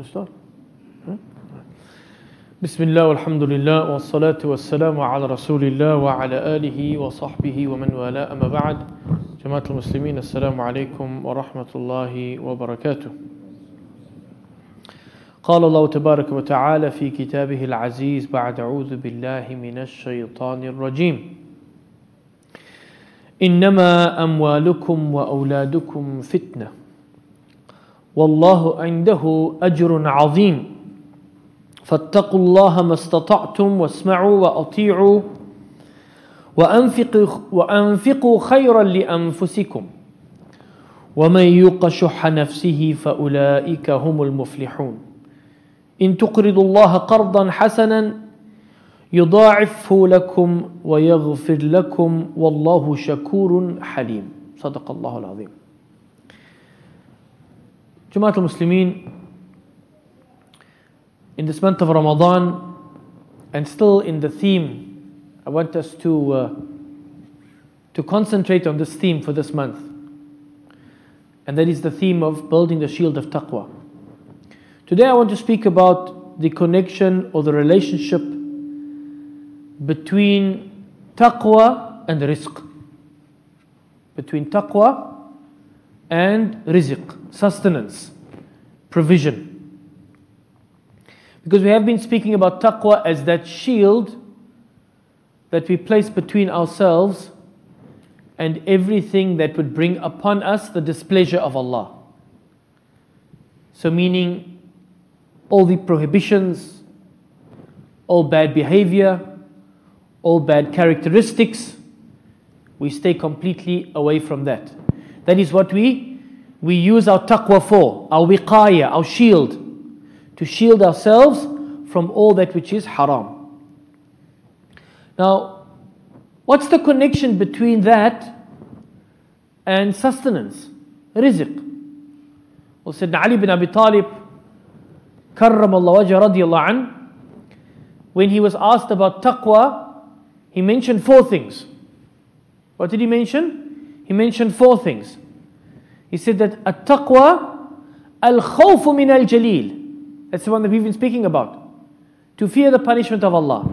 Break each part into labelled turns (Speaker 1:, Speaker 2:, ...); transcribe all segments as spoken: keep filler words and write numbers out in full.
Speaker 1: start? Huh? Bismillah, alhamdulillah, wa salatu wa salamu ala rasulillah wa ala alihi wa sahbihi wa man wala amma ba'd. Jama'at al-Muslimin, assalamu alaikum wa rahmatullahi wa barakatuh. قال الله تبارك وتعالى في كتابه العزيز بعد أعوذ بالله من الشيطان الرجيم إنما أموالكم وأولادكم فتنة والله عنده أجر عظيم فاتقوا الله ما استطعتم واسمعوا وأطيعوا وأنفقوا, وأنفقوا خيرا لأنفسكم ومن يوق شح نفسه فأولئك هم المفلحون إن تقرضوا الله قرضا حسنا يضاعفه لكم ويغفر لكم والله شكور حليم صدق الله العظيم. Jama'at al-Muslimin, in this month of Ramadan and still in the theme, I want us to uh, to concentrate on this theme for this month, and that is the theme of building the shield of taqwa. Today I want to speak about the connection or the relationship between taqwa and rizq. Between taqwa and rizq, sustenance, provision. Because we have been speaking about taqwa as that shield that we place between ourselves and everything that would bring upon us the displeasure of Allah. So meaning all the prohibitions, all bad behavior, all bad characteristics, we stay completely away from that. That is what we we use our taqwa for, our wiqaya, our shield, to shield ourselves from all that which is haram. Now, what's the connection between that and sustenance, rizq? Well, Sayyidina Ali bin Abi Talib, karramallahu wajha radiyallahu an, when he was asked about taqwa, he mentioned four things. What did he mention? He mentioned four things. He said that at-taqwa al-khawfu min al-jalil. That's the one that we've been speaking about. To fear the punishment of Allah.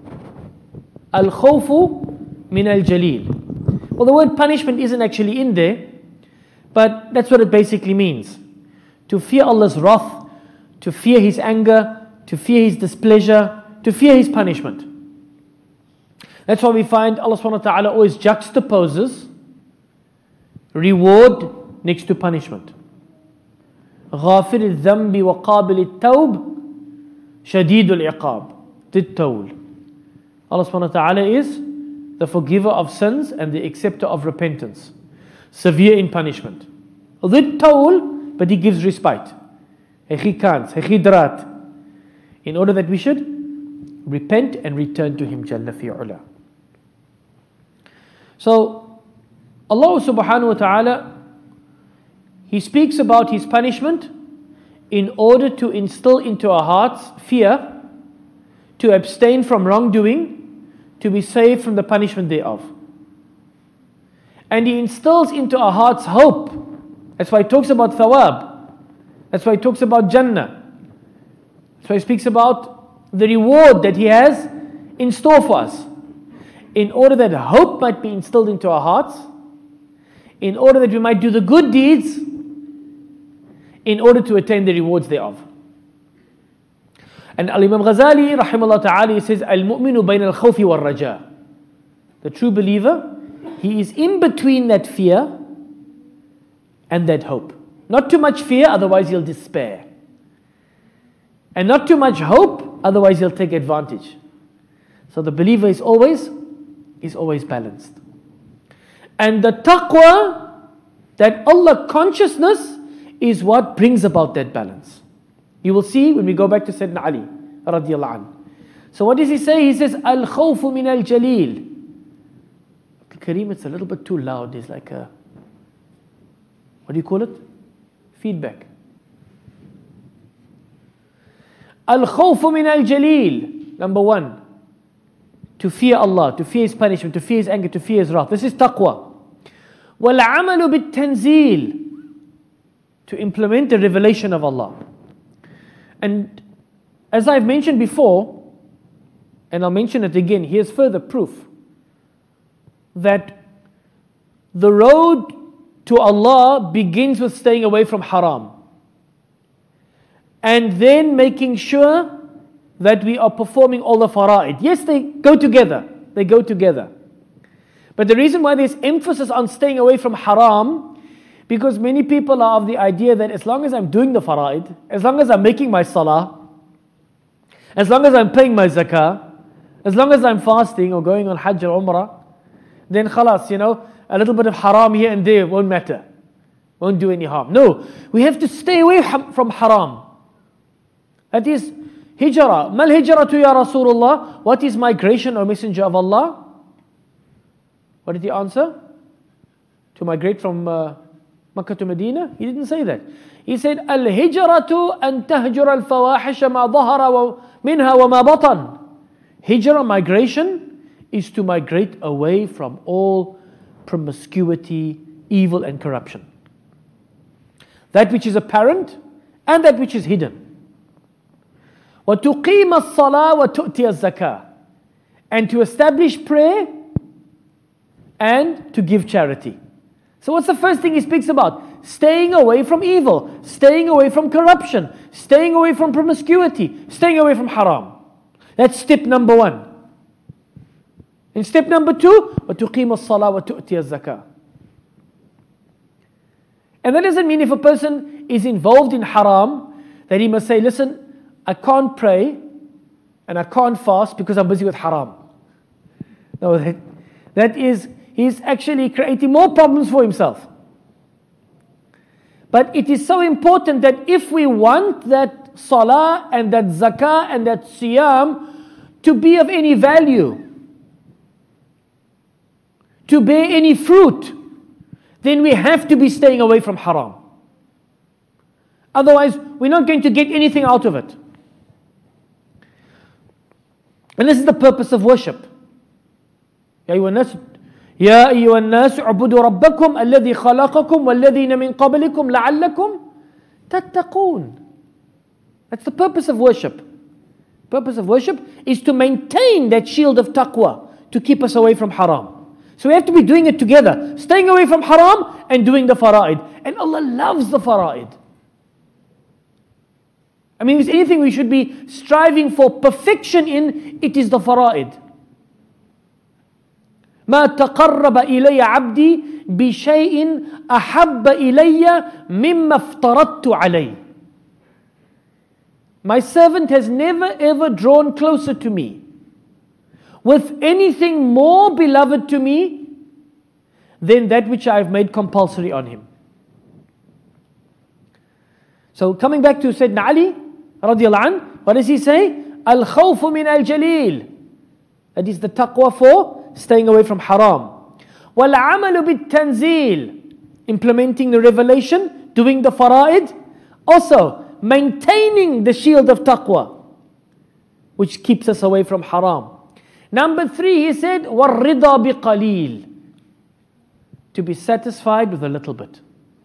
Speaker 1: Al-khawfu min al-jalil. Well, the word punishment isn't actually in there, but that's what it basically means. To fear Allah's wrath, to fear His anger, to fear His displeasure, to fear His punishment. That's why we find Allah subhanahu wa ta'ala always juxtaposes reward next to punishment. غافر الذنب وقابل التوب شديد العقاب. للتول. Allah subhanahu wa ta'ala is the forgiver of sins and the acceptor of repentance. Severe in punishment. للتول, but He gives respite. In order that we should repent and return to Him Jalla fi'ula. So Allah subhanahu wa ta'ala, He speaks about His punishment in order to instill into our hearts fear, to abstain from wrongdoing, to be saved from the punishment thereof. And He instills into our hearts hope. That's why He talks about thawab. That's why He talks about Jannah. That's why He speaks about the reward that He has in store for us. In order that hope might be instilled into our hearts, in order that we might do the good deeds, in order to attain the rewards thereof. And Al-Imam Ghazali, rahimahullah ta'ala, he says, Al-mu'minu bayna al-khawfi wal-raja. The true believer, he is in between that fear and that hope. Not too much fear, otherwise he'll despair. And not too much hope, otherwise he'll take advantage. So the believer is always, is always balanced. And the taqwa, that Allah consciousness, is what brings about that balance. You will see when we go back to Sayyidina Ali radiyallahu anhu. So what does he say? He says, Al-khawfu min al-jalil. Kareem, it's a little bit too loud. There's like a, what do you call it? Feedback. Al-khawfu min al-jalil. Number one, to fear Allah, to fear His punishment, to fear His anger, to fear His wrath. This is taqwa. وَالْعَمَلُ بِالتَّنْزِيلِ. To implement the revelation of Allah. And as I've mentioned before, and I'll mention it again, here's further proof that the road to Allah begins with staying away from haram. And then making sure that we are performing all the fara'id. Yes, they go together. They go together. But the reason why there's emphasis on staying away from haram, because many people are of the idea that as long as I'm doing the fara'id, as long as I'm making my salah, as long as I'm paying my zakah, as long as I'm fasting or going on hajj or umrah, then khalas, you know, a little bit of haram here and there won't matter. Won't do any harm. No, we have to stay away from haram. That is hijrah. Mal hijratu ya Rasulullah. What is migration, O Messenger of Allah? What did he answer? To migrate from uh, Makkah to Medina? He didn't say that. He said, Al-hijratu an tahjura al-fawahisha ma dhahara minha wa ma batan. Hijrah, migration, is to migrate away from all promiscuity, evil and corruption. That which is apparent and that which is hidden. وَتُقِيمَ الصَّلَاةَ وَتُؤْتِيَ الزَّكَاةَ. And to establish prayer and to give charity. So what's the first thing he speaks about? Staying away from evil, staying away from corruption, staying away from promiscuity, staying away from haram. That's step number one. And step number two, وَتُقِيمَ الصَّلَاةَ وَتُؤْتِيَ الزَّكَاةَ. And that doesn't mean if a person is involved in haram, that he must say, listen, I can't pray and I can't fast because I'm busy with haram. No, that, that is, he's actually creating more problems for himself. But it is so important that if we want that salah and that zakah and that siyam to be of any value, to bear any fruit, then we have to be staying away from haram. Otherwise, we're not going to get anything out of it. And this is the purpose of worship. يا أيها الناس يا أيها الناس اعبدوا ربكم الذي خلقكم والذين من قبلكم لعلكم تتقون. That's the purpose of worship. Purpose of worship is to maintain that shield of taqwa, to keep us away from haram. So we have to be doing it together, staying away from haram and doing the fara'id. And Allah loves the fara'id. I mean, if there's anything we should be striving for perfection in, it is the fara'id. ما تقرب إلي عبدي بشيء أحب إلي مما افترضت عليه. My servant has never ever drawn closer to me with anything more beloved to me than that which I have made compulsory on him. So coming back to Sayyidina Ali radiallahu anh, what does he say? Al-khawfu min al-jaleel. That is the taqwa for staying away from haram. Wal-amalu bit-tanzeel. Implementing the revelation, doing the fara'id. Also, maintaining the shield of taqwa, which keeps us away from haram. Number three, he said, وَالرِّضَى بِقَلِيلٍ. To be satisfied with a little bit.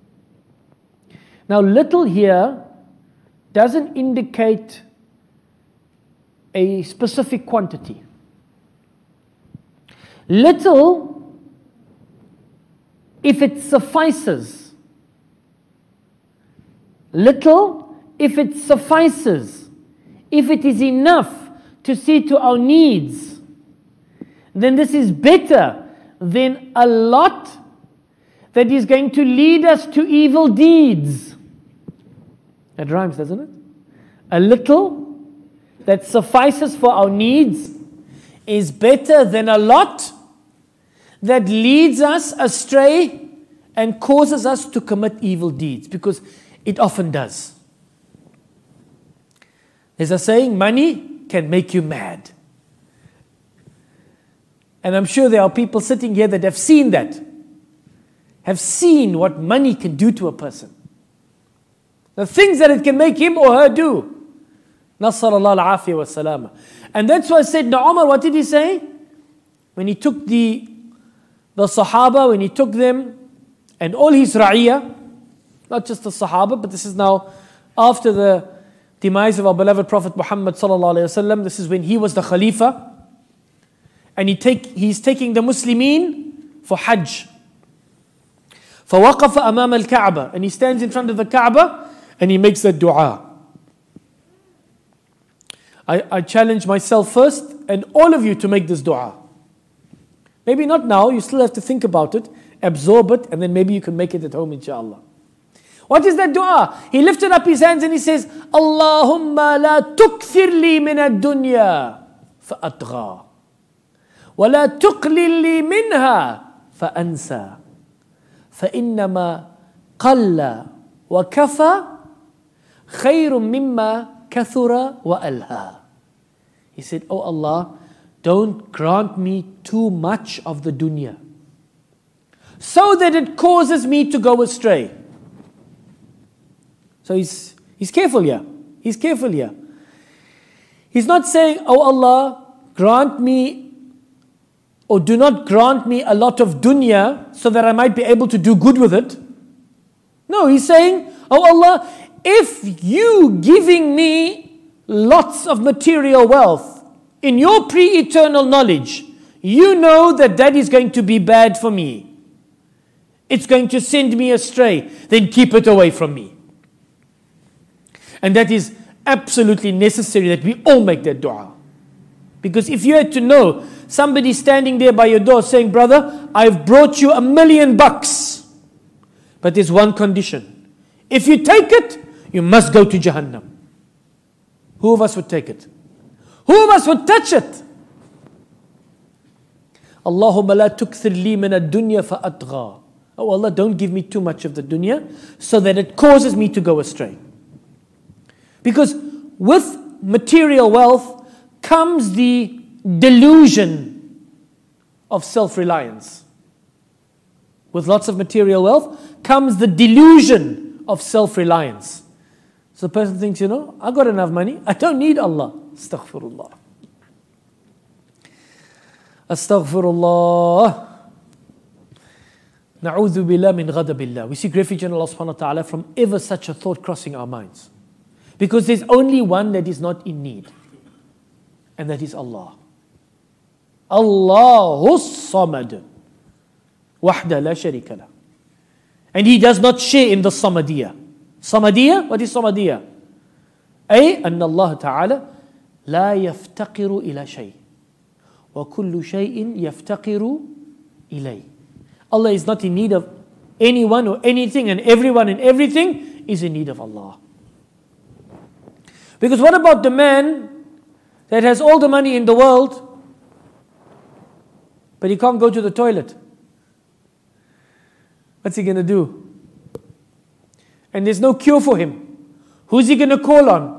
Speaker 1: Now, little here doesn't indicate a specific quantity. Little, if it suffices. Little, if it suffices. If it is enough to see to our needs, then this is better than a lot that is going to lead us to evil deeds. That rhymes, doesn't it? A little that suffices for our needs is better than a lot that leads us astray and causes us to commit evil deeds, because it often does. There's a saying, money can make you mad. And I'm sure there are people sitting here that have seen that, have seen what money can do to a person. The things that it can make him or her do. Nasar Allah al-afiyah wa salama. And that's why Sayyidina Umar, what did he say? When he took the, the Sahaba, when he took them and all his ra'iyah, not just the Sahaba, but this is now after the, demise of our beloved Prophet Muhammad sallallahu alaihi wasallam. This is when he was the Khalifa, and he take he's taking the Muslimin for Hajj. فَوَقَفَ أَمَامَ الْكَعْبَةِ, and he stands in front of the Kaaba and he makes that dua. I, I challenge myself first and all of you to make this dua. Maybe not now, you still have to think about it, absorb it, and then maybe you can make it at home, inshallah. What is that dua? He lifted up his hands and he says, Allahumma la tukthir li min ad-dunya fa-atgha, wa la tuqlil li minha fa-ansa, fa-innama qalla wa kafa khayrun mimma kathura wa alha. He said, Oh Allah, don't grant me too much of the dunya, so that it causes me to go astray. So he's, he's careful here. He's careful here. He's not saying, Oh Allah, grant me, or do not grant me a lot of dunya so that I might be able to do good with it. No, he's saying, Oh Allah, if you giving me lots of material wealth, in your pre-eternal knowledge, you know that that is going to be bad for me. It's going to send me astray. Then keep it away from me. And that is absolutely necessary that we all make that dua. Because if you had to know somebody standing there by your door saying, Brother, I've brought you a million bucks, but there's one condition. If you take it, you must go to Jahannam. Who of us would take it? Who of us would touch it? Allahumma la tukthir li min ad-dunya fa-atgha. Oh Allah, don't give me too much of the dunya so that it causes me to go astray. Because with material wealth comes the delusion of self-reliance. With lots of material wealth comes the delusion of self-reliance. So the person thinks, you know, I got enough money, I don't need Allah. Astaghfirullah. Astaghfirullah. Na'udhu billah min ghadabillah. We seek refuge in Allah subhanahu wa ta'ala from ever such a thought crossing our minds. Because there's only one that is not in need. And that is Allah. Allahus Samad. Wahda la sharika lah. And He does not share in the Samadiyya. Samadiyya? What is Samadiyya? Ay, anna Allah ta'ala la yaftaqiru ila shay. Wa kullu shay'in yaftaqiru ilay. Allah is not in need of anyone or anything, and everyone and everything is in need of Allah. Because what about the man that has all the money in the world, but he can't go to the toilet? What's he going to do? And there's no cure for him. Who's he going to call on?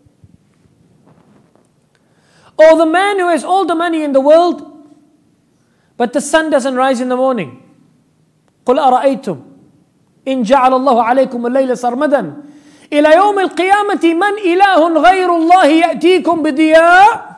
Speaker 1: Or the man who has all the money in the world, but the sun doesn't rise in the morning. قُلْ أَرَأَيْتُمْ إِنْ جَعَلَ اللَّهُ عَلَيْكُمُ اللَّيْلَ سَرْمَدًا إِلَى يَوْمِ الْقِيَامَةِ مَنْ إِلَهٌ غَيْرُ اللَّهِ يَأْتِيكُمْ بِضِيَاءٍ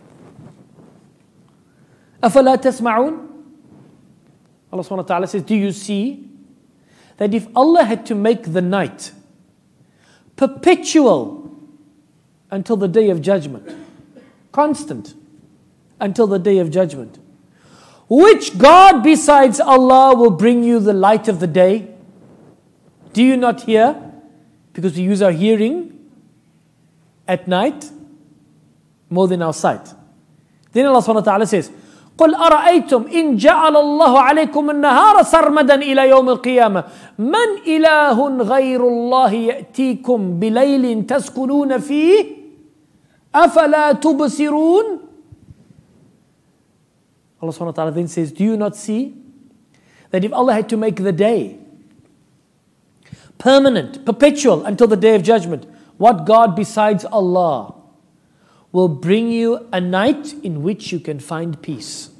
Speaker 1: أَفَلَا تَسْمَعُونَ. Allah subhanahu wa ta'ala says, do you see that if Allah had to make the night perpetual until the day of judgment, constant until the day of judgment, which God besides Allah will bring you the light of the day? Do you not hear? Because we use our hearing at night more than our sight. Then Allah subhanahu wa ta'ala says, قُلْ أَرَأَيْتُمْ إِنْ جَعَلَ اللَّهُ عَلَيْكُمُ النَّهَارَ سَرْمَدًا إِلَى يَوْمِ الْقِيَامَةِ مَنْ إِلَهٌ غَيْرُ اللَّهِ يَأْتِيكُمْ بِلَيْلٍ تَسْكُنُونَ فِيهِ أَفَلَا تُبْصِرُونَ. Allah subhanahu wa ta'ala then says, do you not see that if Allah had to make the day permanent, perpetual until the day of judgment, what God besides Allah will bring you a night in which you can find peace?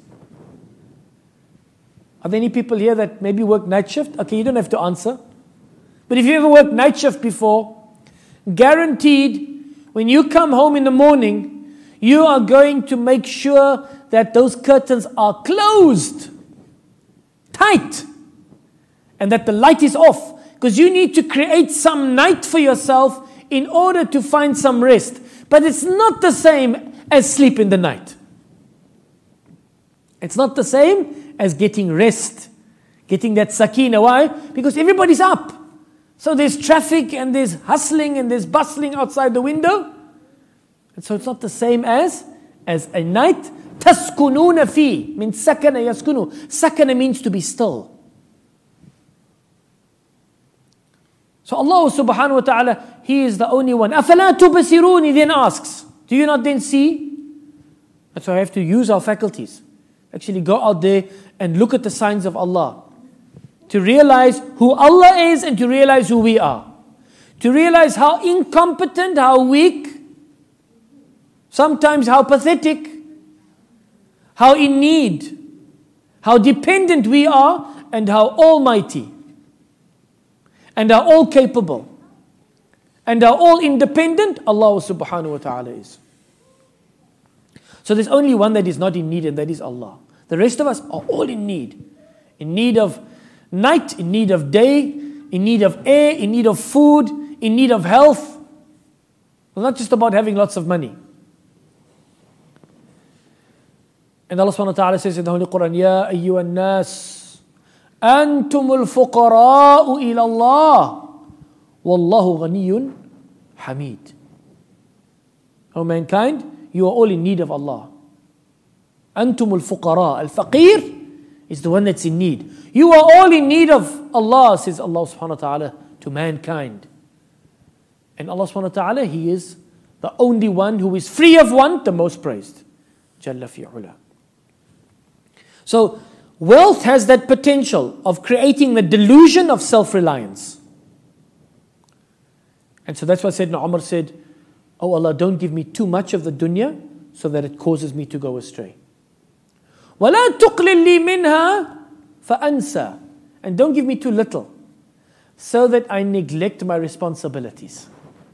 Speaker 1: Are there any people here that maybe work night shift? Okay, you don't have to answer. But if you ever worked night shift before, guaranteed when you come home in the morning, you are going to make sure that those curtains are closed, tight, and that the light is off. Because you need to create some night for yourself in order to find some rest. But it's not the same as sleep in the night. It's not the same as getting rest, getting that sakina. Why? Because everybody's up. So there's traffic and there's hustling and there's bustling outside the window. And so it's not the same as, as a night. تَسْكُنُونَ فِي means sakana yaskunu. Sakana means to be still. So Allah subhanahu wa ta'ala, He is the only one. أَفَلَا تُبَصِرُونَ He then asks, do you not then see? And so I have to use our faculties. Actually go out there and look at the signs of Allah. To realize who Allah is and to realize who we are. To realize how incompetent, how weak, sometimes how pathetic, how in need, how dependent we are, and how almighty, and how all capable, and how all independent Allah subhanahu wa ta'ala is. So there's only one that is not in need, and that is Allah. The rest of us are all in need. In need of night, in need of day, in need of air, in need of food, in need of health. It's not just about having lots of money. And Allah subhanahu wa ta'ala says in the Holy Quran, Ya ayyuhan nas, antumul fuqara'u ila Allah, wallahu ghaniyun hamid. O mankind, you are all in need of Allah. Antumul fuqara. Al-faqir is the one that's in need. You are all in need of Allah, says Allah subhanahu wa ta'ala to mankind. And Allah subhanahu wa ta'ala, He is the only one who is free of want, the most praised. Jalla fi'ula. So, wealth has that potential of creating the delusion of self-reliance. And so that's why Sayyidina Umar said, Oh Allah, don't give me too much of the dunya so that it causes me to go astray. وَلَا تُقْلِلْ لِي مِنْهَا فَأَنْسَى And don't give me too little so that I neglect my responsibilities.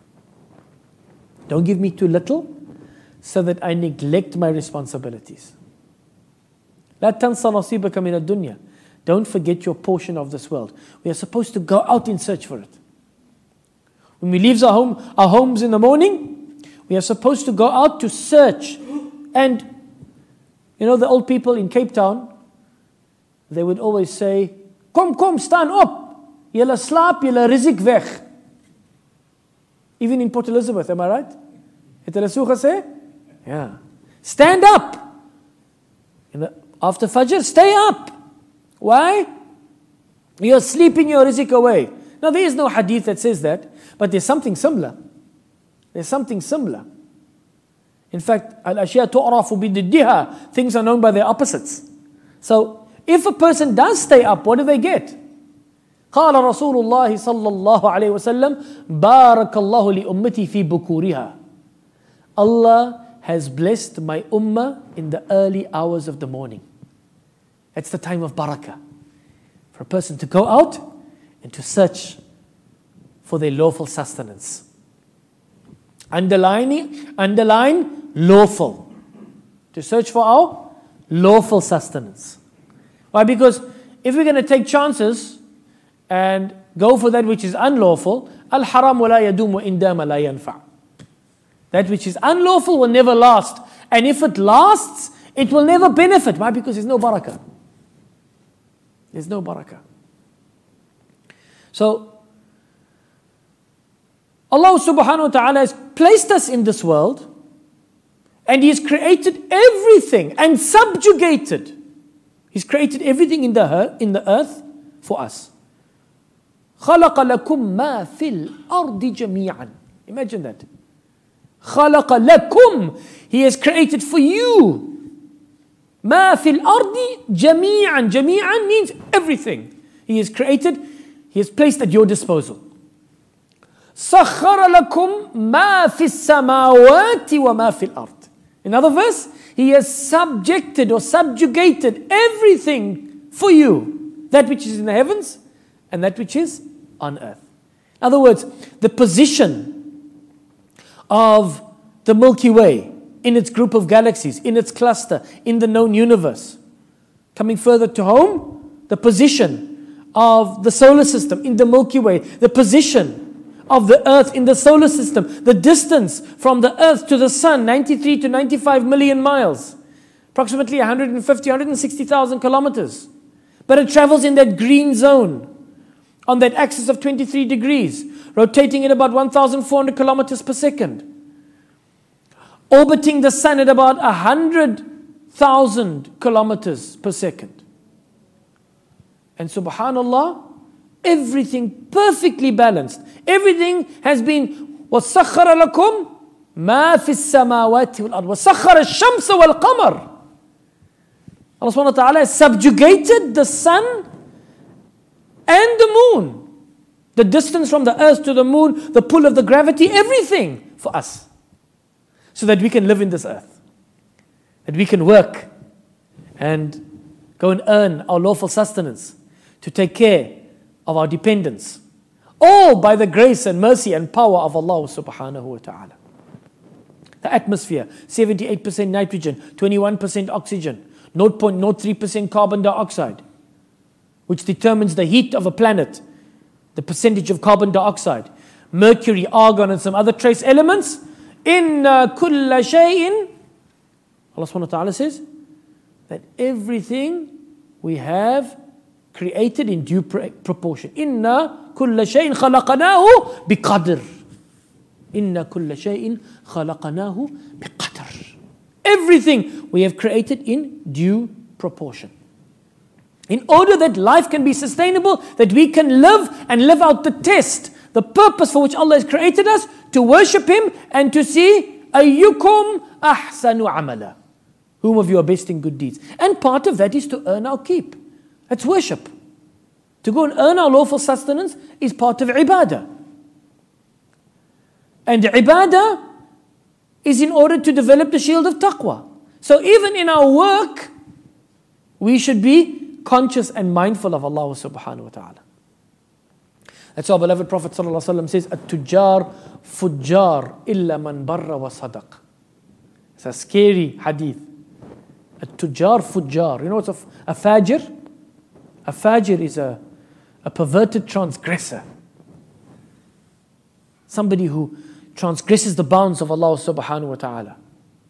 Speaker 1: Don't give me too little so that I neglect my responsibilities. لا تنسى نصيبك من الدنيا. Don't forget your portion of this world. We are supposed to go out in search for it. When we leave our home, our homes in the morning, we are supposed to go out to search. And you know the old people in Cape Town, they would always say, Kom, kom, staan op. Julle slaap, julle rizq weg. Even in Port Elizabeth, am I right? Het hulle so gesê? Yeah. Stand up. In the, after Fajr, stay up. Why? You're sleeping your rizq away. Now there is no hadith that says that, but there's something similar. There's something similar. In fact, al-ashya tu'rafu bididdiha. Things are known by their opposites. So, if a person does stay up, what do they get? قال رسول الله صلى الله عليه وسلم بارك الله لأمتي في بكورها. Allah has blessed my ummah in the early hours of the morning. That's the time of barakah. For a person to go out and to search for their lawful sustenance. Underlining, underline lawful. To search for our lawful sustenance. Why? Because if we're going to take chances and go for that which is unlawful, al-haram wa la yadumu indama la yanfa'. That which is unlawful will never last. And if it lasts, it will never benefit. Why? Because there's no barakah. There's no barakah. So, Allah subhanahu wa ta'ala has placed us in this world and He has created everything and subjugated. He's created everything in the, in the earth for us. خَلَقَ لَكُمْ مَا فِي الْأَرْضِ جَمِيعًا. Imagine that. خَلَقَ لَكُمْ. He has created for you. مَا فِي الْأَرْضِ جَمِيعًا. جَمِيعًا means everything. He has created, He has placed at your disposal. سَخَّرَ لَكُمْ مَا فِي السَّمَاوَاتِ وَمَا فِي الْأَرْضِ. In other verse, He has subjected or subjugated everything for you. That which is in the heavens and that which is on earth. In other words, the position of the Milky Way in its group of galaxies, in its cluster, in the known universe. Coming further to home, the position of the solar system in the Milky Way, the position of the earth in the solar system. The distance from the earth to the sun, ninety-three to ninety-five million miles. Approximately one hundred fifty, one hundred sixty thousand kilometers. But it travels in that green zone, on that axis of twenty-three degrees, rotating at about one thousand four hundred kilometers per second. Orbiting the sun at about one hundred thousand kilometers per second. And subhanallah, everything perfectly balanced. Everything has been وَسَخَّرَ لَكُمْ مَا فِي السَّمَاوَاتِ وَالْأَرْضِ وَسَخَّرَ الشَّمْسَ وَالْقَمَرِ. Allah subhanahu wa ta'ala has subjugated the sun and the moon. The distance from the earth to the moon, the pull of the gravity, everything for us. So that we can live in this earth. That we can work and go and earn our lawful sustenance to take care of our dependents. All by the grace and mercy and power of Allah subhanahu wa ta'ala. The atmosphere, seventy-eight percent nitrogen, twenty-one percent oxygen, zero point zero three percent carbon dioxide, which determines the heat of a planet, the percentage of carbon dioxide, mercury, argon, and some other trace elements. Inna kulla shay'in, Allah subhanahu wa ta'ala says that everything we have created in due proportion. Inna kulla shay'in khalaqanahu biqadr. Inna kulla shay'in khalaqanahu biqadr. Everything we have created in due proportion. In order that life can be sustainable, that we can live and live out the test, the purpose for which Allah has created us, to worship Him and to see ayyukum ahsanu amala. Whom of you are best in good deeds. And part of that is to earn our keep. That's worship. To go and earn our lawful sustenance is part of ibadah. And ibadah is in order to develop the shield of taqwa. So even in our work, we should be conscious and mindful of Allah subhanahu wa ta'ala. That's why our beloved Prophet sallallahu alaihi wasallam says, At-tujjar fujjar illa man barra wa sadaq. It's a scary hadith. At-tujjar fujjar. You know what's a, a fajr? A fajr is a, a perverted transgressor. Somebody who transgresses the bounds of Allah subhanahu wa ta'ala.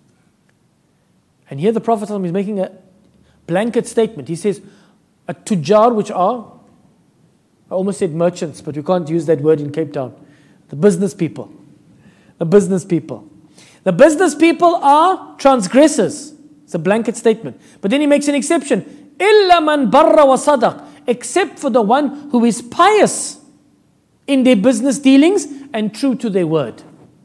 Speaker 1: And here the Prophet is making a blanket statement. He says, At-tujjar, which are, I almost said merchants, but we can't use that word in Cape Town. The business people. The business people. The business people are transgressors. It's a blanket statement. But then he makes an exception. Illa man barra wa sadaq. Except for the one who is pious in their business dealings and true to their word.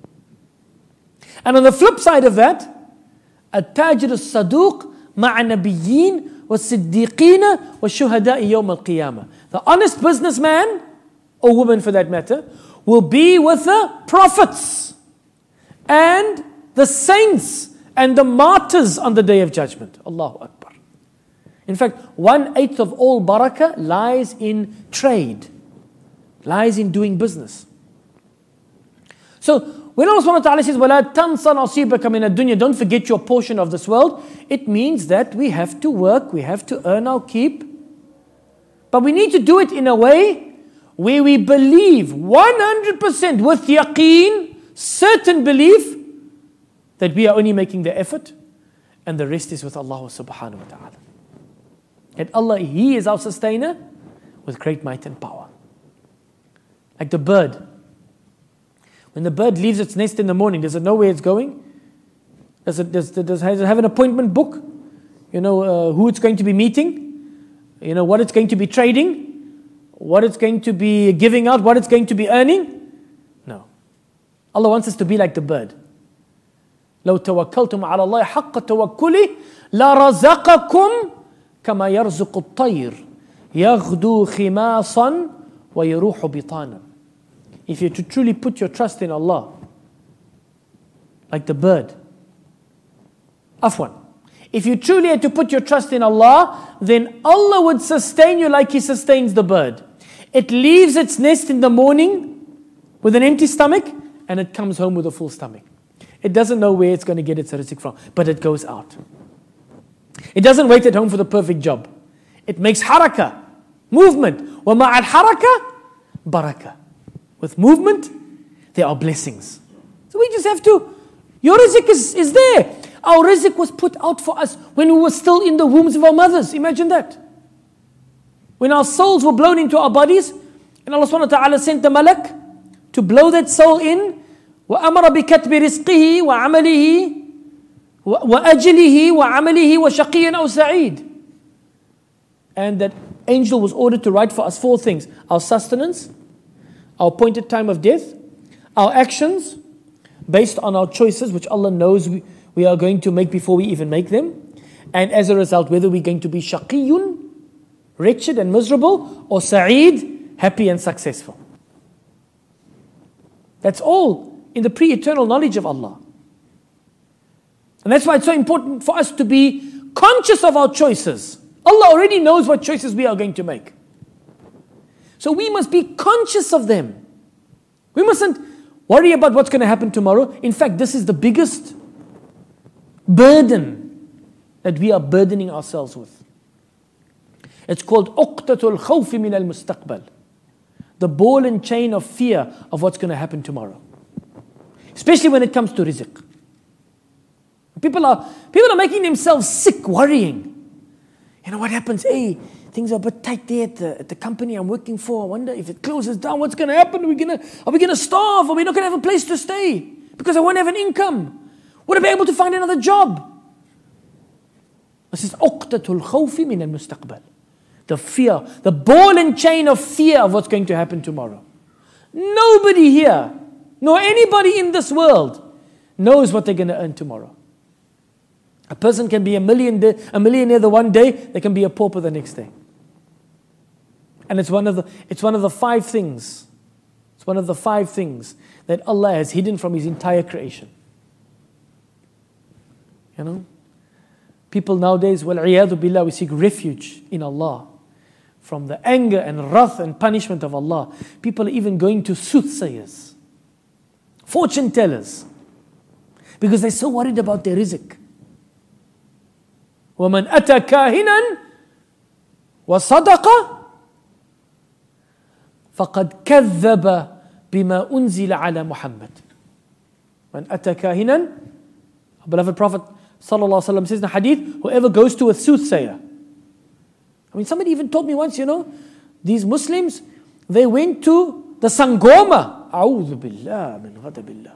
Speaker 1: And on the flip side of that, التاجر الصدوق مع نبيين والصديقين والشهداء يوم القيامة. The honest businessman, or woman for that matter, will be with the prophets and the saints and the martyrs on the day of judgment. Allahu Akbar. In fact, one eighth of all barakah lies in trade, lies in doing business. So, when Allah subhanahu wa ta'ala says, وَلَا تَنْسَ نَصِيبَكَ مِنَ الدُّنْيَا, don't forget your portion of this world, it means that we have to work, we have to earn our keep. But we need to do it in a way where we believe one hundred percent with yaqeen, certain belief, that we are only making the effort and the rest is with Allah subhanahu wa ta'ala. And Allah, He is our sustainer with great might and power. Like the bird. When the bird leaves its nest in the morning, does it know where it's going? Does it, does, does it have an appointment book? You know, uh, who it's going to be meeting? You know, what it's going to be trading? What it's going to be giving out? What it's going to be earning? No. Allah wants us to be like the bird. لو توكلتم على الله حق توكله لرزقكم كما يرزق الطير يغدو خماصا ويروح بطانا. If you're to truly put your trust in Allah, like the bird, Afwan, if you truly had to put your trust in Allah, then Allah would sustain you like He sustains the bird. It leaves its nest in the morning with an empty stomach and it comes home with a full stomach. It doesn't know where it's going to get its rizq from, but it goes out. It doesn't wait at home for the perfect job. It makes harakah, movement. وَمَعَ الْحَرَكَةِ barakah. With movement there are blessings. So we just have to, your rizq is, is there. Our rizq was put out for us when we were still in the wombs of our mothers. Imagine that. When our souls were blown into our bodies, and Allah subhanahu wa ta'ala sent the malak to blow that soul in, وَأَمَرَ بِكَتْبِ رِزْقِهِ وَعَمَلِهِ وَأَجْلِهِ وَعَمَلِهِ وَشَقِيًّا أَوْ سَعِيدٍ. And that angel was ordered to write for us four things: our sustenance, our appointed time of death, our actions based on our choices, which Allah knows we, we are going to make before we even make them, and as a result, whether we're going to be shaqiyun, wretched and miserable, or sa'id, happy and successful. That's all in the pre-eternal knowledge of Allah. And that's why it's so important for us to be conscious of our choices. Allah already knows what choices we are going to make. So we must be conscious of them. We mustn't worry about what's going to happen tomorrow. In fact, this is the biggest burden that we are burdening ourselves with. It's called uqtatul khawfi min al-mustaqbal. The ball and chain of fear of what's going to happen tomorrow. Especially when it comes to rizq. People are, people are making themselves sick worrying. You know what happens? Hey, things are a bit tight there at the, at the company I'm working for. I wonder if it closes down, what's going to happen? Are we going to, are we going to starve? Are we not going to have a place to stay? Because I won't have an income. Would I be able to find another job? This is uqtatul khawfi min al-mustaqbal. The fear, the ball and chain of fear of what's going to happen tomorrow. Nobody here, nor anybody in this world, knows what they're going to earn tomorrow. A person can be a million a millionaire the one day, they can be a pauper the next day. And it's one of the it's one of the five things. It's one of the five things that Allah has hidden from His entire creation. You know? People nowadays, wal-'iyadhu billah, we seek refuge in Allah from the anger and wrath and punishment of Allah. People are even going to soothsayers, fortune tellers, because they're so worried about their rizq. وَمَنْ أَتَى كَاهِنًا وَصَدَقَ فَقَدْ كَذَّبَ بِمَا أُنزِلَ عَلَى مُحَمَّدٍ. مَنْ أَتَى كَاهِنًا, our beloved Prophet sallallahu alaihi wasallam says in the hadith, whoever goes to a soothsayer. I mean, somebody even told me once, you know, these Muslims, they went to the Sangoma. A'udhu billah min ghadabillah.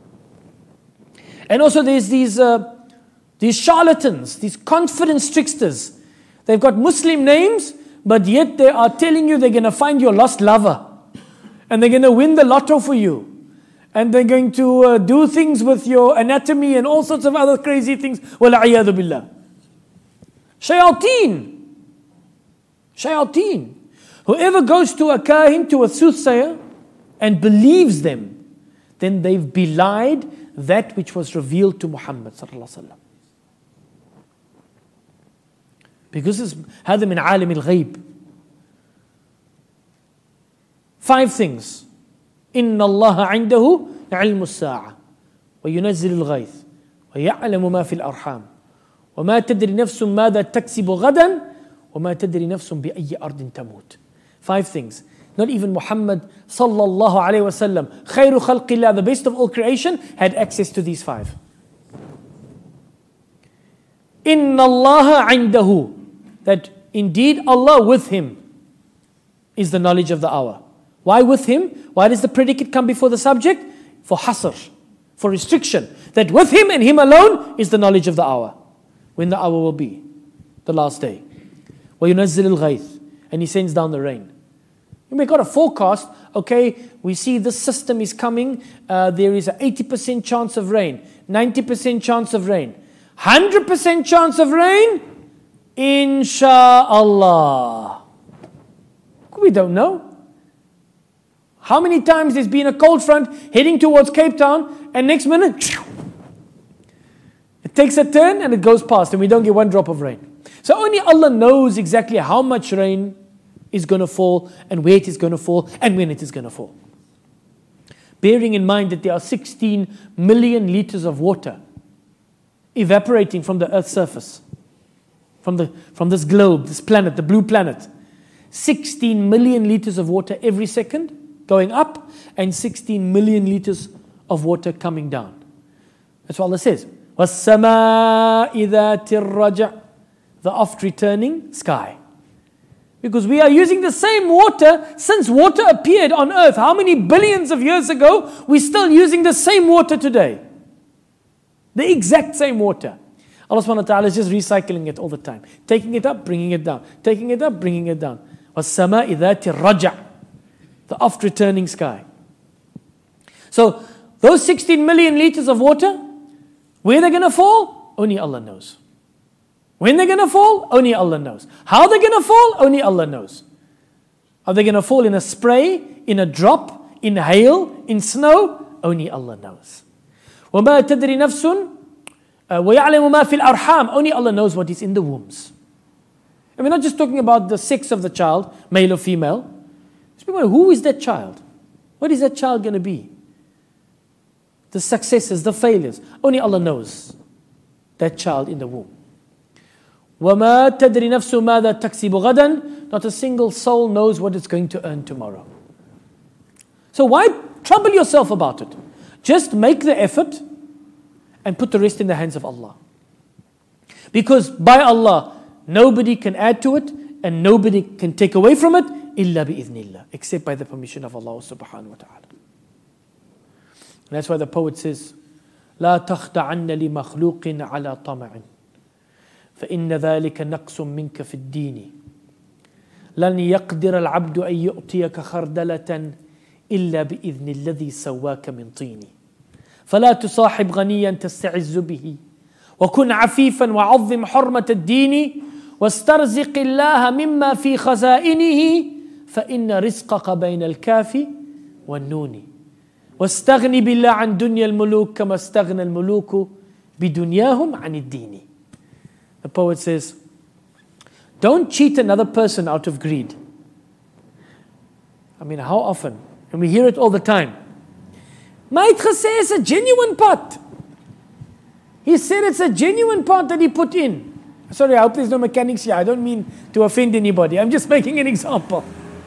Speaker 1: And also there's these uh, these charlatans, these confidence tricksters. They've got Muslim names, but yet they are telling you they're going to find your lost lover. And they're going to win the lotto for you. And they're going to uh, do things with your anatomy and all sorts of other crazy things. وَالْعِيَاذُ بِاللَّهِ. Shayateen. Shayateen. Whoever goes to a kahin, to a soothsayer, and believes them, then they've belied that which was revealed to Muhammad sallallahu alaihi wasallam. Because it's هذا من عالم الغيب. Five things. إن الله عنده علم الساعة وينزل الغيث ويعلم ما في الأرحام وما تدري نفس ماذا تكسب غدا وما تدري نفس بأي أرض تموت. Five things. Not even Muhammad sallallahu alayhi wa sallam, خير خلق الله, the best of all creation, had access to these five. إن الله عنده, that indeed Allah with him is the knowledge of the hour. Why with him? Why does the predicate come before the subject? For hasr, for restriction. That with him and him alone is the knowledge of the hour. When the hour will be. The last day. وَيُنَزِّلُ الْغَيْثِ, and he sends down the rain. We got a forecast. Okay, we see this system is coming. Uh, there is an eighty percent chance of rain. ninety percent chance of rain. one hundred percent chance of rain. Insha'Allah. We don't know. How many times there's been a cold front heading towards Cape Town, and next minute, it takes a turn and it goes past and we don't get one drop of rain. So only Allah knows exactly how much rain is going to fall and where it is going to fall and when it is going to fall. Bearing in mind that there are sixteen million liters of water evaporating from the Earth's surface, from, the, from this globe, this planet, the blue planet. sixteen million liters of water every second going up, sixteen million liters of water coming down. That's what Allah says. وَالسَّمَاءِ ذَاتِ الرَّجَعِ, the oft returning sky. Because we are using the same water since water appeared on earth. How many billions of years ago? We're still using the same water today. The exact same water. Allah subhanahu wa ta'ala is just recycling it all the time. Taking it up, bringing it down. Taking it up, bringing it down. وَالسَّمَاءِ ذَاتِ الرَّجَعِ, the oft returning sky. So, those sixteen million liters of water, where they're going to fall? Only Allah knows. When they're going to fall? Only Allah knows. How they're going to fall? Only Allah knows. Are they going to fall in a spray, in a drop, in hail, in snow? Only Allah knows. وَمَا تَدْرِ نَفْسٌ وَيَعْلَمُ مَا فِي الْأَرْحَامِ, only Allah knows what is in the wombs. And we're not just talking about the sex of the child, male or female. Who is that child? What is that child going to be? The successes, the failures. Only Allah knows that child in the womb. وَمَا تَدْرِ نَفْسُ مَاذَا تَكْسِبُ غَدًا, not a single soul knows what it's going to earn tomorrow. So why trouble yourself about it? Just make the effort and put the rest in the hands of Allah. Because by Allah, nobody can add to it and nobody can take away from it إِلَّا بِإِذْنِ اللَّهِ, except by the permission of Allah subhanahu wa ta'ala. And that's why the poet says, لا تخدعن لمخلوق على طمع فإن ذلك نقص منك في الدين لن يقدر العبد أن يؤتيك خردلة إلا بإذن الذي سواك من طين فلا تصاحب غنيا تستعز به وكن عفيفا وعظم حرمة الدين واسترزق الله مما في خزائنه فإن رزقك بين الكاف والنون واستغني بالله عن دنيا الملوك كما استغنى الملوك بدنياهم عن الدين. The poet says, don't cheat another person out of greed. I mean, how often? And we hear it all the time. Mait Khasay is a genuine pot. He said it's a genuine pot that he put in. Sorry, I hope there's no mechanics here. I don't mean to offend anybody. I'm just making an example.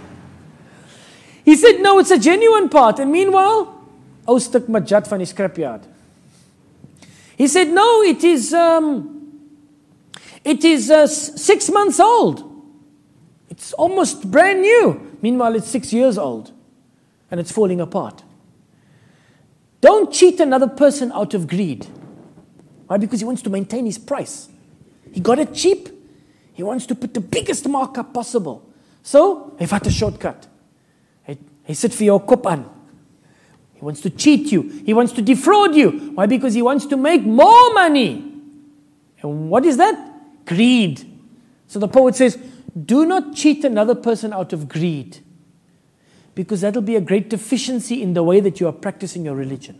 Speaker 1: He said, no, it's a genuine pot. And meanwhile, ou stuk majat van die scrapyard. He said, no, it is... Um, It is uh, six months old. It's almost brand new. Meanwhile, it's six years old. And it's falling apart. Don't cheat another person out of greed. Why? Because he wants to maintain his price. He got it cheap. He wants to put the biggest markup possible. So, hy vat 'n shortcut. Hy, hy sit vir jou kop aan. He wants to cheat you. He wants to defraud you. Why? Because he wants to make more money. And what is that? Greed. So the poet says, do not cheat another person out of greed. Because that'll be a great deficiency in the way that you are practicing your religion.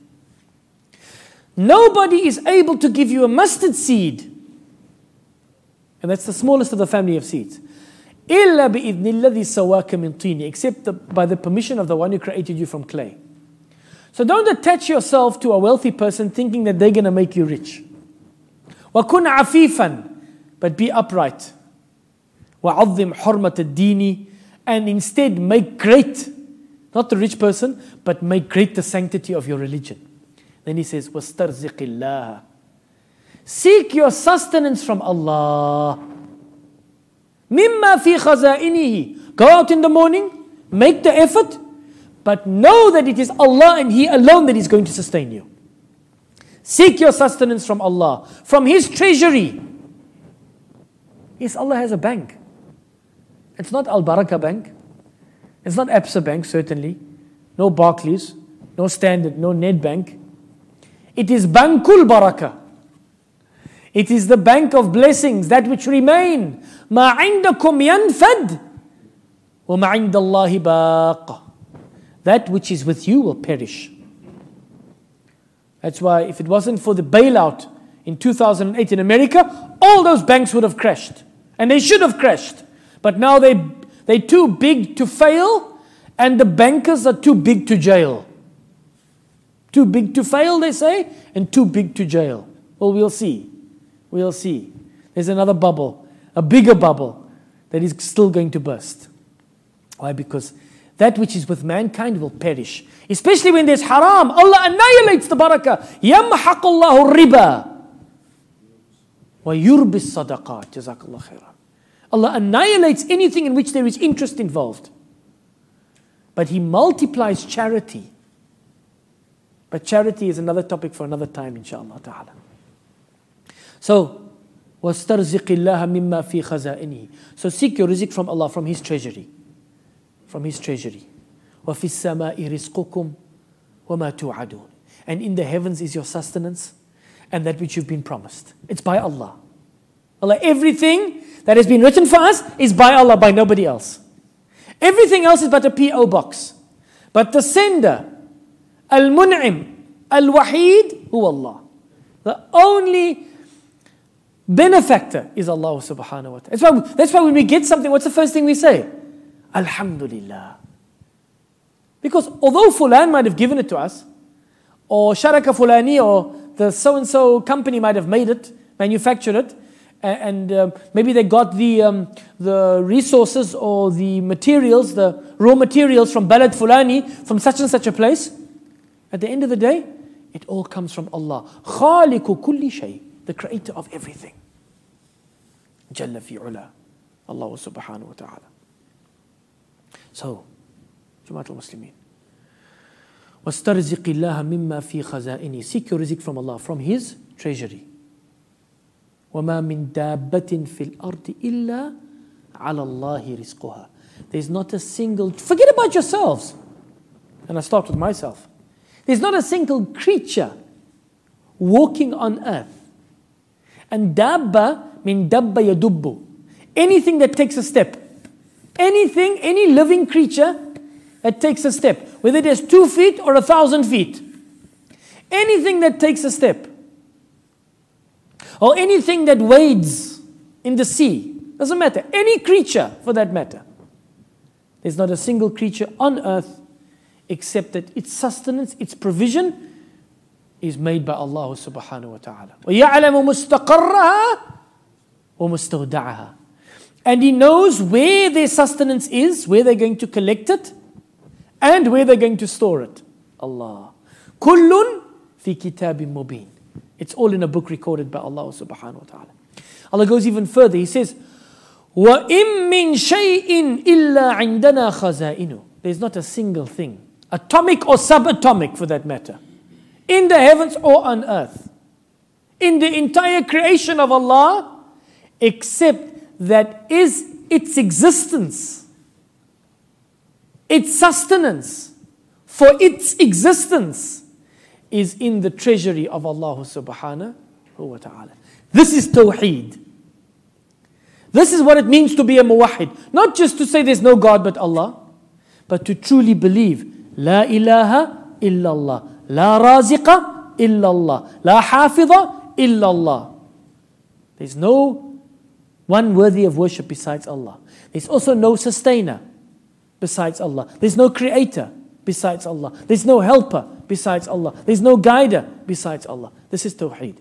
Speaker 1: Nobody is able to give you a mustard seed. And that's the smallest of the family of seeds. إِلَّا بِإِذْنِ الَّذِي سَوَاكَ مِنْ طِينِ, except the, by the permission of the one who created you from clay. So don't attach yourself to a wealthy person thinking that they're going to make you rich. وَكُنْ عَفِيفًا, but be upright. وَعَظِّمْ حُرْمَةَ الدِّينِ, and instead make great, not the rich person, but make great the sanctity of your religion. Then he says, وَاسْتَرْزِقِ اللَّهَ, seek your sustenance from Allah. مِمَّا فِي خَزَائِنِهِ, go out in the morning, make the effort, but know that it is Allah and He alone that is going to sustain you. Seek your sustenance from Allah, from His treasury. Yes, Allah has a bank. It's not Al-Barakah Bank. It's not Absa Bank, certainly. No Barclays, no Standard, no Nedbank. It is Bankul Barakah. It is the bank of blessings, that which remain. مَا عِنْدَكُمْ يَنْفَدْ وَمَا عِنْدَ اللَّهِ بَاقٍ. That which is with you will perish. That's why if it wasn't for the bailout in two thousand eight in America, all those banks would have crashed. And they should have crashed. But now they, they're too big to fail, and the bankers are too big to jail. Too big to fail, they say, and too big to jail. Well, we'll see. We'll see. There's another bubble, a bigger bubble, that is still going to burst. Why? Because that which is with mankind will perish. Especially when there's haram. Allah annihilates the barakah. يَمْحَقُ اللَّهُ الرِّبَى وَيُرْبِ الصَّدَقَاتِ Jazakallah khairan. Allah annihilates anything in which there is interest involved. But He multiplies charity. But charity is another topic for another time, inshaAllah ta'ala. So, وَاسْتَرْزِقِ اللَّهَ مِمَّا فِي خَزَائِنِهِ So seek your rizq from Allah, from His treasury. From His treasury. وَفِي السَّمَاءِ رِزْقُكُمْ وَمَا تُوعَدُونَ And in the heavens is your sustenance and that which you've been promised. It's by Allah. Allah, everything that has been written for us is by Allah, by nobody else. Everything else is but a P O box. But the sender, Al-Mun'im, Al-Wahid, Huwa Allah. The only benefactor is Allah subhanahu wa ta'ala. That's why, that's why when we get something, what's the first thing we say? Alhamdulillah. Because although Fulan might have given it to us, or Sharaka Fulani, or the so-and-so company might have made it, manufactured it, and uh, maybe they got the um, the resources or the materials, the raw materials from Balad Fulani, from such and such a place. At the end of the day, it all comes from Allah. Khaliqu kulli shay, the creator of everything. Jalla fi ula. Allah subhanahu wa ta'ala. So, Jama'at al-Muslimin. وَاسْتَرْزِقِ اللَّهَ مِمَّا فِي خَزَائِنِهِ Seek your rizq from Allah, from His treasury. وَمَا مِن دَابَّةٍ فِي الْأَرْضِ إِلَّا عَلَى اللَّهِ رِزْقُهَا There's not a single... Forget about yourselves. And I start with myself. There's not a single creature walking on earth. And dabba mean dabba yadubbu. Anything that takes a step. Anything, any living creature that takes a step. Whether it has two feet or a thousand feet. Anything that takes a step. Or anything that wades in the sea. Doesn't matter. Any creature for that matter. There's not a single creature on earth except that its sustenance, its provision is made by Allah subhanahu wa ta'ala. وَيَعْلَمُ مُسْتَقَرَّهَا وَمُسْتَوْدَعَهَا And He knows where their sustenance is, where they're going to collect it, and where they're going to store it. Allah. كُلٌّ فِي كِتَابٍ مُبِينٍ It's all in a book recorded by Allah subhanahu wa ta'ala. Allah goes even further. He says, وَإِن مِّن شَيْءٍ إِلَّا عِنْدَنَا خَزَائِنُ There's not a single thing, atomic or subatomic for that matter, in the heavens or on earth, in the entire creation of Allah, except that is its existence, its sustenance, for its existence is in the treasury of Allah subhanahu wa ta'ala. This is Tawheed. This is what it means to be a muwahid. Not just to say there's no God but Allah, but to truly believe La ilaha illallah, La raziqa illallah, La hafidha illallah. There's no one worthy of worship besides Allah. There's also no sustainer besides Allah. There's no creator besides Allah. There's no helper besides Allah. There's no guider besides Allah. This is Tawheed.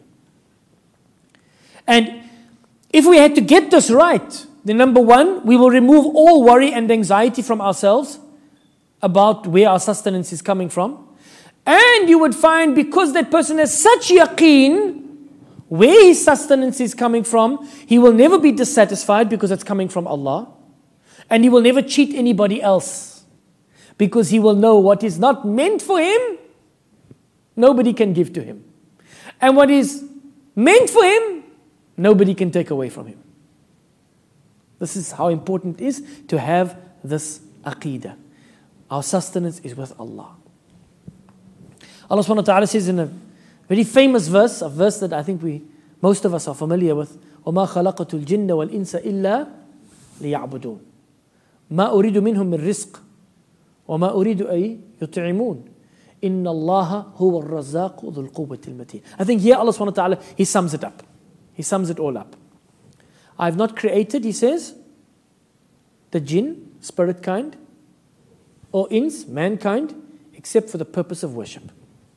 Speaker 1: And if we had to get this right, then number one, we will remove all worry and anxiety from ourselves about where our sustenance is coming from. And you would find, because that person has such yaqeen where his sustenance is coming from, he will never be dissatisfied because it's coming from Allah. And he will never cheat anybody else, because he will know what is not meant for him, nobody can give to him. And what is meant for him, nobody can take away from him. This is how important it is to have this aqeedah. Our sustenance is with Allah. Allah subhanahu wa ta'ala says in a very famous verse, a verse that I think we, most of us are familiar with, وَمَا خَلَقَتُ الْجِنَّ وَالْإِنسَ إِلَّا لِيَعْبُدُونَ مَا أُرِيدُ مِنْهُم مِّن رِزْقٍ وَمَا أُرِيدُ أَن يُطْعِمُونَ إِنَّ اللَّهَ هُوَ الرَّزَّاقُ ذُو الْقُوَّةِ الْمَتِينَ I think here Allah subhanahu wa ta'ala, He sums it up. He sums it all up. I have not created, He says, the jinn, spirit kind, or ins, mankind, except for the purpose of worship.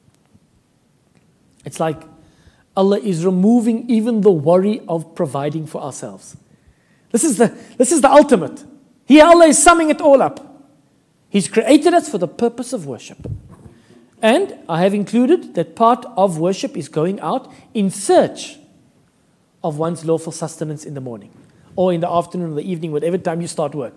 Speaker 1: It's like Allah is removing even the worry of providing for ourselves. This is the, this is the ultimate. Here Allah is summing it all up. He's created us for the purpose of worship. And I have included that part of worship is going out in search of one's lawful sustenance in the morning, or in the afternoon or the evening, whatever time you start work.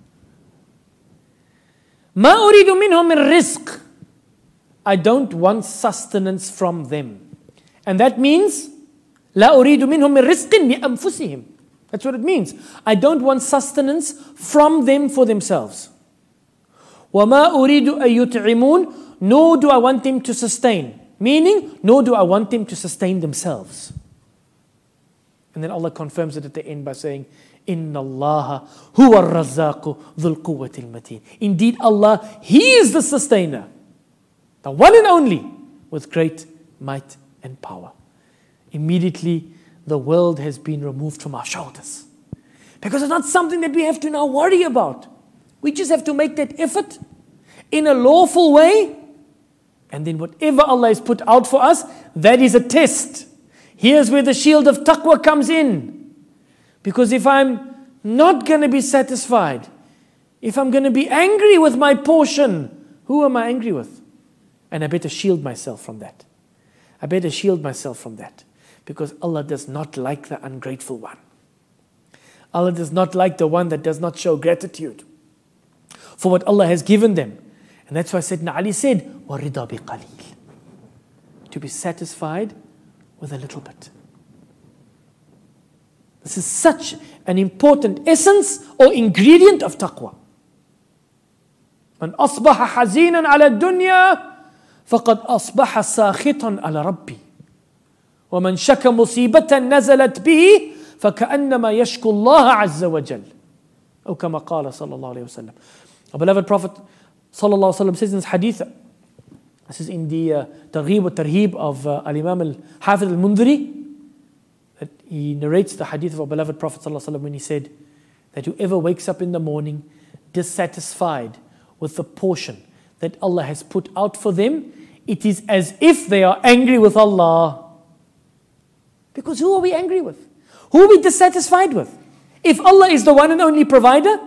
Speaker 1: مَا أُرِيدُ مِنْهُمْ مِنْ رِزْقٍ. I don't want sustenance from them. And that means لَا أُرِيدُ مِنْهُمْ مِنْ رِزْقٍ لِأَنفُسِهِمْ. That's what it means. I don't want sustenance from them for themselves. وَمَا أُرِيدُ أَن يُطْعِمُونَ. Nor do I want them to sustain. Meaning, nor do I want them to sustain themselves. And then Allah confirms it at the end by saying, إِنَّ اللَّهَ هُوَ الرَّزَّاقُ ذُو الْقُوَّةِ الْمَتِينَ. Indeed, Allah, He is the sustainer, the one and only, with great might and power. Immediately, the world has been removed from our shoulders. Because it's not something that we have to now worry about. We just have to make that effort in a lawful way. And then whatever Allah has put out for us, that is a test. Here's where the shield of taqwa comes in. Because if I'm not going to be satisfied, if I'm going to be angry with my portion, who am I angry with? And I better shield myself from that. I better shield myself from that. Because Allah does not like the ungrateful one. Allah does not like the one that does not show gratitude for what Allah has given them. And that's why Sayyidina Ali said, وَرِضَى بِقَلِيلٍ. To be satisfied with a little bit. This is such an important essence or ingredient of taqwa. مَنْ أَصْبَحَ حَزِينًا عَلَى الدُّنْيَا فَقَدْ أَصْبَحَ سَاخِطًا عَلى رَبِّي وَمَنْ شَكَ مُصِيبَةً نَزَلَتْ بِهِ فَكَأَنَّمَا يَشْكُ اللَّهَ عَزَّ وَجَلَّ. أو كما قال صلى الله عليه وسلم. Our beloved Prophet sallallahu alaihi wasallam says in this hadith, this is in the uh, Targhib wa Tarhib of uh, Al-Imam Al-Hafidh Al-Mundhiri, that he narrates the hadith of our beloved Prophet sallallahu alaihi wasallam when he said that whoever wakes up in the morning dissatisfied with the portion that Allah has put out for them, it is as if they are angry with Allah. Because who are we angry with? Who are we dissatisfied with? If Allah is the one and only provider,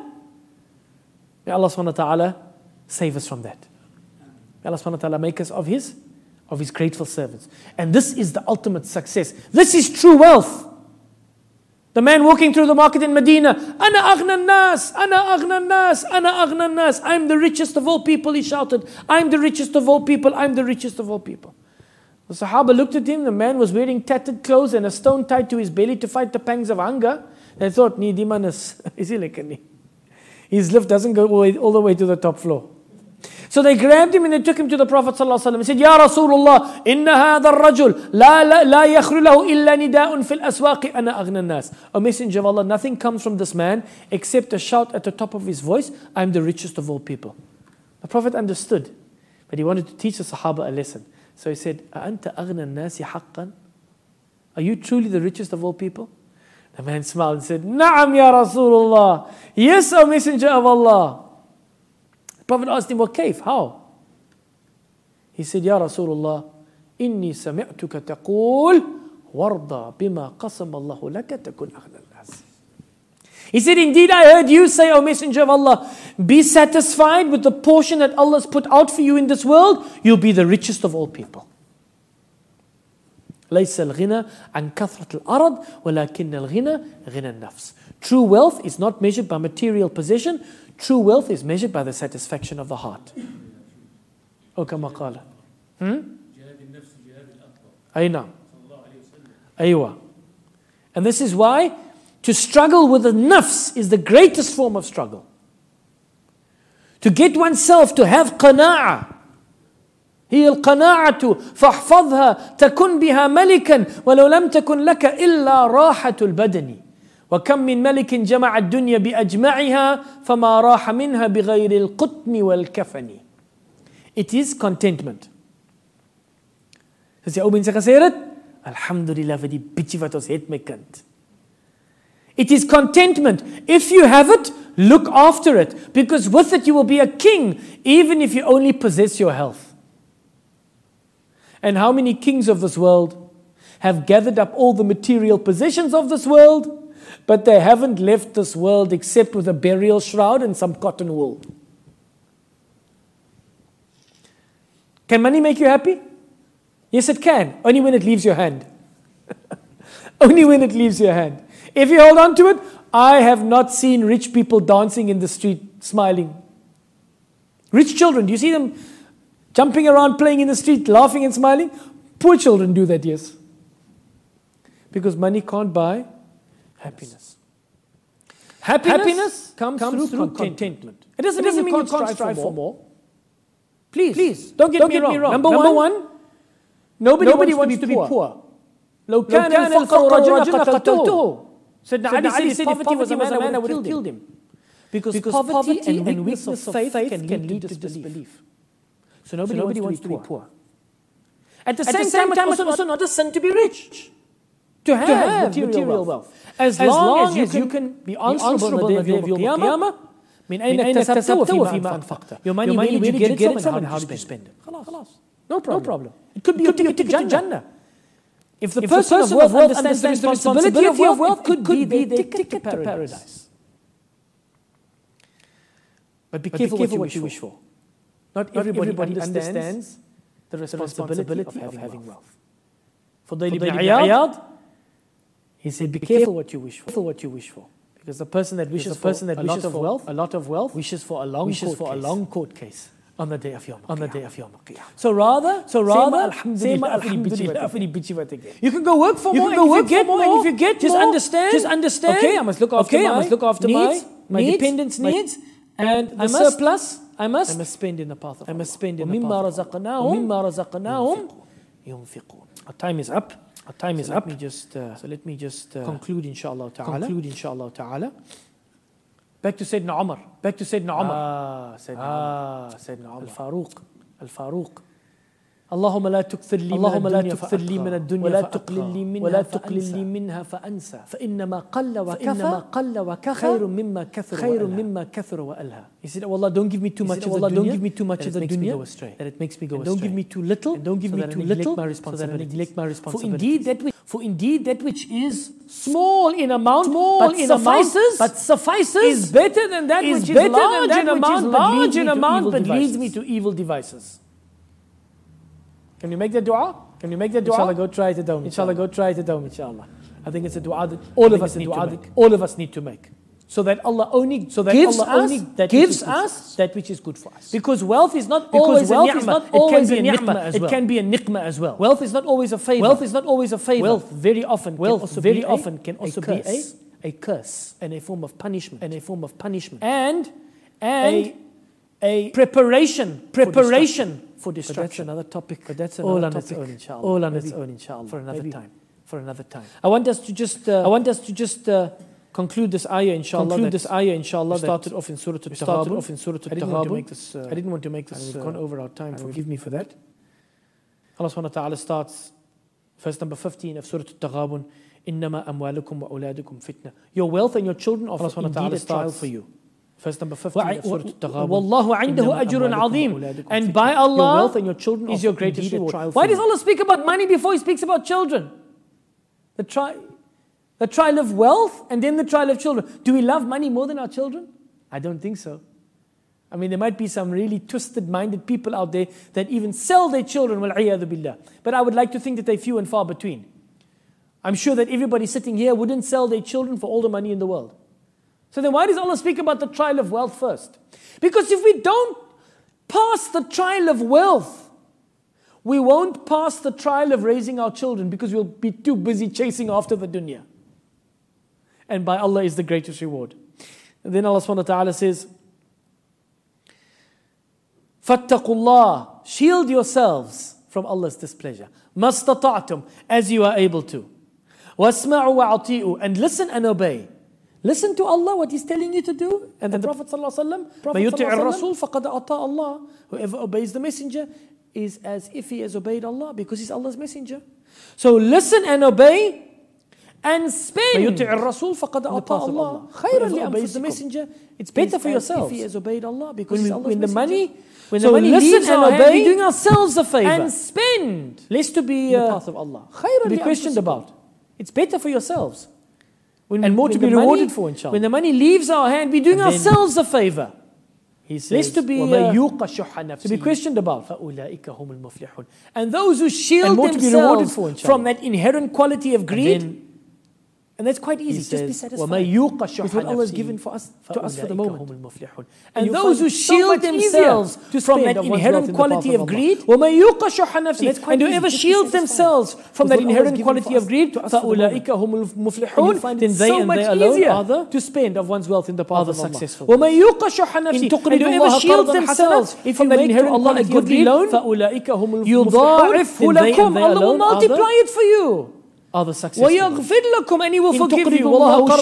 Speaker 1: may Allah subhanahu wa ta'ala save us from that. May Allah subhanahu wa ta'ala make us of His, of His grateful servants. And this is the ultimate success. This is true wealth. The man walking through the market in Medina, Ana aghna nas, Ana aghna nas, Ana aghna nas. I'm the richest of all people, he shouted. I'm the richest of all people, I'm the richest of all people. The Sahaba looked at him, the man was wearing tattered clothes and a stone tied to his belly to fight the pangs of hunger. They thought, nee, die man is, is he lekker nie. His lift doesn't go all, all the way to the top floor. So they grabbed him and they took him to the Prophet ﷺ and said, Ya Rasulullah, inna hadha ar-rajul la la la yakhru lahu illa nida'un fil aswaqi ana aghna nas. O Messenger of Allah, nothing comes from this man except a shout at the top of his voice, I'm the richest of all people. The Prophet understood, but he wanted to teach the Sahaba a lesson. So he said, A'anta aghna nasi haqqan? Are you truly the richest of all people? The man smiled and said, Na'am ya Rasulullah. Yes, O Messenger of Allah. The Prophet asked him, what kayf? How? He said, Ya Rasulullah, Inni sami'tuka taqul warda bima qasam Allahu laka takun aghna nas. He said, indeed I heard you say, O Messenger of Allah, be satisfied with the portion that Allah has put out for you in this world, you'll be the richest of all people. ليس الغنى عن كثرة الأرض ولكن الغنى غنى النفس. True wealth is not measured by material possession. True wealth is measured by the satisfaction of the heart. أو كما قال. أي نعم. أيوة. And this is why to struggle with the nafs is the greatest form of struggle. To get oneself to have qana'a. هي القناعة فاحفظها تكن بها ملكا ولو لم تكن لك إلا راحة البدن وكم من ملك جمع الدنيا بأجمعها فما راح منها بغير القطن والكفن. It is contentment. As jy ou mense gesê het, alhamdulillah vir die bietjie wat ons het my kind. It is contentment. If you have it, look after it, because with it you will be a king, even if you only possess your health. And how many kings of this world have gathered up all the material possessions of this world, but they haven't left this world except with a burial shroud and some cotton wool.
Speaker 2: Can money make you happy? Yes, it can. Only when it leaves your hand. Only when it leaves your hand. If you hold on to it, I have not seen rich people dancing in the street, smiling. Rich children, do you see them jumping around, playing in the street, laughing and smiling? Poor children do that, yes. Because money can't buy happiness. Happiness, happiness comes, comes through, through contentment. contentment. It doesn't, it doesn't mean you can't, can't strive, strive for more. Please, Please don't get, don't me, get wrong. me wrong. Number, Number one, one nobody, nobody wants, wants to be poor. poor. لو كان الفقر رجلا قتلته. Said Ali said if poverty was a man, I would have killed him. Because, because poverty and, and weakness of faith can lead, can lead to disbelief. disbelief. So nobody, so nobody wants, to, wants be to be poor. At the At same, the same time, time it's also not a sin to be rich. To have, to have material, material wealth. wealth. As, as long as you can be answerable on the day of Qiyamah, من أين اكتسبته وفيما أنفقته. Your money, where did you get it from and how did you spend it? خلاص. No problem. No problem. It could be your ticket to Jannah. If the person of wealth understands the responsibility of wealth, it could be the ticket to paradise. But be careful what you wish for. Not everybody understands the responsibility of having wealth. Fudayl ibn Iyad, he said, be careful what you wish for. What you wish for. Because the person that wishes for a lot of wealth, a lot of wealth, wishes for a long wishes for a long court case on the day of Yawm on the day of Yawm al-Qiyamah. So rather, so rather, you can go work for more. You can go work for more. And if you get just understand, just understand. Okay, I must look after okay, my, I must look after needs, my, my dependents' needs, and the surplus I must, I must spend in the path of Allah. I must spend in the path of Allah. Our time is up. Our time so is up. Me just, uh, so let me just uh, conclude, inshallah ta'ala. Conclude, inshallah ta'ala. Back to Sayyidina Umar. Back to Sayyidina Umar. Ah, Sayyidina ah, Sayyidina Umar. Al-Faruq. Al-Faruq. اللهم لا تكثر لي اللهم لا تكثر لي من الدنيا ولا تقلل لي منها ولا تقلل لي منها فأنسى فإنما قل وكفى فإنما قل وكفى خير مما كثر خير مما كثر وألهى. He said, oh Allah, don't give me too much of the dunya. Don't give me too much of the dunya. That it makes me go astray. Don't give me too little. And don't give me too little. So that I neglect my responsibility. For indeed that which, for indeed that which is small in amount, small in suffices, but suffices, is better than that which is large in amount, large in amount, but leads me to evil devices. Can you make that dua? Can you make that dua? Inshallah, go try it at home. Inshallah, go try it at home, inshallah. I think it's a dua that all of us need to make. All of us need to make. So that Allah only so that gives Allah only that gives us that which is good for us. Because wealth is not always a ni'mah. It can be a ni'mah as well. It can be a ni'mah as well. Wealth is not always a favor. Wealth is not always a favor. Wealth very often wealth very often can also be a a curse and a form of punishment and a form of punishment and and a preparation preparation for destruction. But that's another topic. But that's another all on topic. Its own, inshallah. All on its own, inshallah. For another Maybe time. For another time. I want us to just. Uh, I want us to just uh, conclude this ayah, inshallah. Conclude this ayah, inshallah. We started off in Surah Al-Taghabun. Started off in Surah Al-Taghabun. Uh, I didn't want to make this. We've uh, gone over our time. Forgive me for that. Allah subhanahu wa taala starts verse number fifteen of Surah Al-Taghabun. Innama amwalukum wa awladukum fitna. Your wealth and your children are indeed a trial for you. Verse number fifteen of Surah Al-Taghabun. Wallahu indahu ajrun azim. And by Allah, your wealth and your children is your greatest reward. Why does Allah speak about money before He speaks about children? The trial, the trial of wealth and then the trial of children. Do we love money more than our children? I don't think so. I mean, there might be some really twisted-minded people out there that even sell their children, wal-'iyadhu billah. But I would like to think that they're few and far between. I'm sure that everybody sitting here wouldn't sell their children for all the money in the world. So then why does Allah speak about the trial of wealth first? Because if we don't pass the trial of wealth, we won't pass the trial of raising our children because we'll be too busy chasing after the dunya. And by Allah is the greatest reward. And then Allah subhanahu wa ta'ala says, فَاتَّقُوا اللَّهِ. Shield yourselves from Allah's displeasure. مَسْتَطَعْتُمْ. As you are able to. وَاسْمَعُوا وَعَطِيئُوا. And listen and obey. Listen to Allah, what He's telling you to do. And then the Prophet ﷺ, مَن يُطِعِ الرَّسُولِ فَقَدْ أَطَاعَ اللَّهِ. Whoever obeys the messenger is as if he has obeyed Allah because he's Allah's messenger. So listen and obey and spend. مَن يُطِعِ الرَّسُولِ فَقَدْ أَطَاعَ اللَّهِ. Whoever obeys the messenger, it's better for yourself. If he has obeyed Allah because he's Allah's messenger. When the money, when the money leaves and obey, we're doing ourselves a favor and spend, lest to be uh, the path of Allah, to be questioned about. It's better for yourselves. When, and more to be rewarded money, for, inshallah. When the money leaves our hand, we're doing ourselves a favor. He says, to be, uh, to be questioned about. And those who shield themselves from that inherent quality of greed, and that's quite easy, just be satisfied with what Allah has given for us, to us for the moment. And those who shield themselves from that inherent quality of greed, and whoever shields themselves from that inherent quality of greed, then they and they alone are to spend of one's wealth in the path of Allah. And whoever shields themselves from that inherent quality of greed, يُضَاعِفْهُ لَكُمْ, Allah will multiply it for you.
Speaker 1: Are the successful.
Speaker 2: وَيَغْفِرْ لَكُمْ, and He will forgive you.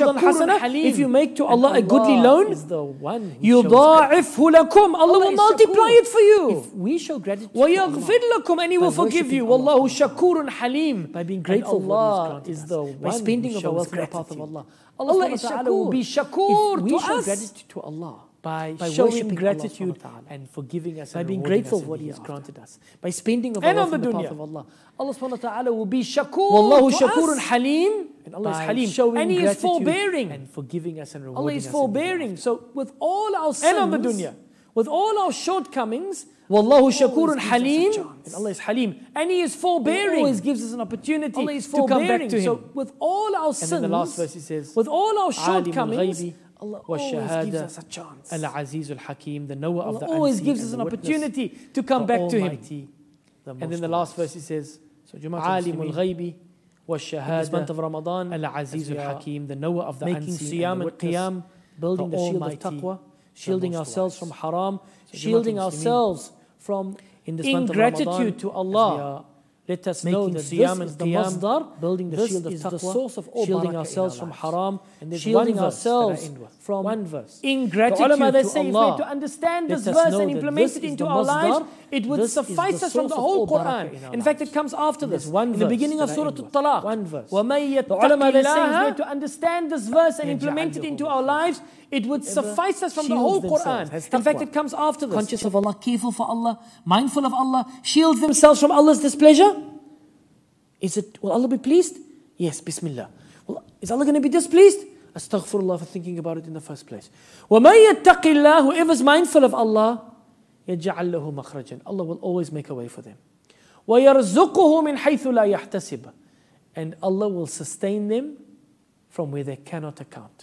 Speaker 2: If you make to Allah a goodly loan, يُضَاعِفْهُ لَكُمْ, Allah will multiply it for you.
Speaker 1: If we show gratitude to
Speaker 2: وَيَغْفِرْ لَكُمْ, and He will forgive you. وَاللَّهُ شَكُورٌ حَلِيمٌ.
Speaker 1: By being grateful for
Speaker 2: Allah is the one by spending of our wealth in the path of Allah. Allah is shakur. Will be shakur
Speaker 1: if we
Speaker 2: to
Speaker 1: show
Speaker 2: us
Speaker 1: gratitude to Allah,
Speaker 2: by,
Speaker 1: by
Speaker 2: showing gratitude
Speaker 1: and forgiving us,
Speaker 2: by
Speaker 1: and
Speaker 2: being grateful for what He has granted us, by spending of our wealth in the path of Allah, Allah subhanahu wa ta'ala will be shakur. Wallahu shakurun halim, and Allah is halim, and He is forbearing
Speaker 1: and forgiving us and rewarding
Speaker 2: Allah is
Speaker 1: us.
Speaker 2: forbearing. So with all our sins and on the dunya, with all our shortcomings, Wallahu shakurun halim, and Allah is halim, and He is forbearing. He always gives us an opportunity Allah is to come back to Him. So with all our sins,
Speaker 1: and then the last verse He says,
Speaker 2: with all our shortcomings, Allah always gives us a chance.
Speaker 1: Al-Aziz al-Hakim, the knower
Speaker 2: Allah
Speaker 1: of the
Speaker 2: always
Speaker 1: unseen,
Speaker 2: gives us an opportunity to come back to Him.
Speaker 1: And then the last verse He says,
Speaker 2: Alimul Ghaybi wa Shahada,
Speaker 1: of Ramadan, Al-Aziz al-Hakim, the knower of the
Speaker 2: making
Speaker 1: unseen,
Speaker 2: siyam and qiyam, building the shield of taqwa, shielding ourselves from haram, shielding ourselves from ingratitude to Allah. Let us know that this is the masdar, building the shield of taqwa, the source of all shielding ourselves from haram, and shielding ourselves from
Speaker 1: one verse.
Speaker 2: ingratitude to Allah. They say if we were to understand this verse and implement it into our lives, it would suffice us from the whole Quran. In fact, it comes after this. In the beginning of Surah Al-Talaq.
Speaker 1: One verse.
Speaker 2: The ulama, they say if we were to understand this verse and implement it into our lives, it would suffice us from the whole Quran. In fact, it comes after this. Conscious of Allah, careful for Allah, mindful of Allah, shields themselves from Allah's displeasure. Is it, will Allah be pleased? Yes, Bismillah. Well, is Allah going to be displeased? Astaghfirullah for thinking about it in the first place. وَمَن يَتَّقِ اللَّهُ, whoever's mindful of Allah, يَجْعَلْ لَهُ مَخْرَجًا, Allah will always make a way for them. وَيَرْزُقُهُ مِنْ حَيْثُ لَا يَحْتَسِبُ, and Allah will sustain them from where they cannot account.